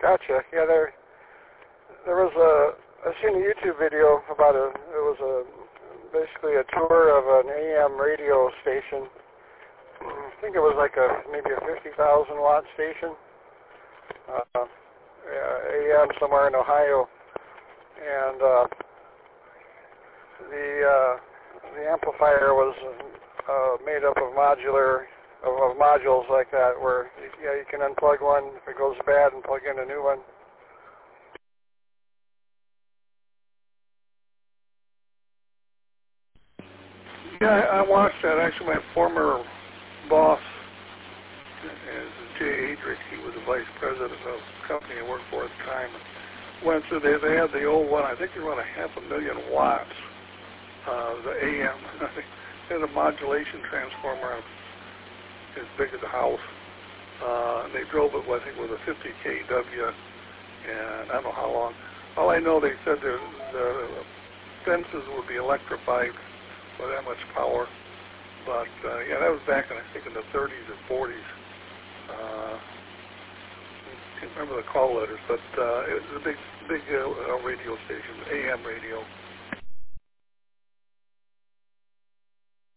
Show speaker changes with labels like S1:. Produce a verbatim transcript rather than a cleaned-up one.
S1: Gotcha. Yeah, there there was a, I seen a YouTube video about a, it was a, basically a tour of an A M radio station. I think it was like a, maybe a fifty thousand watt station, uh, A M somewhere in Ohio. And uh, the, uh, the amplifier was uh, made up of modular, of, of modules like that, where, yeah, you can unplug one if it goes bad and plug in a new one.
S2: Yeah, I, I watched that. Actually, my former boss is Jay Adrick. He was the vice president of the company I worked for at the time. Went through, they, they had the old one, I think they run a half a million watts, uh, the A M. They had a modulation transformer as big as a house. Uh, and they drove it, well, I think, with a fifty K W, and I don't know how long. All I know, they said the, the fences would be electrified with that much power. But, uh, yeah, that was back in, I think, in the thirties or forties. Uh, I can't remember the call letters, but uh, it was a big, big uh, radio station, A M radio.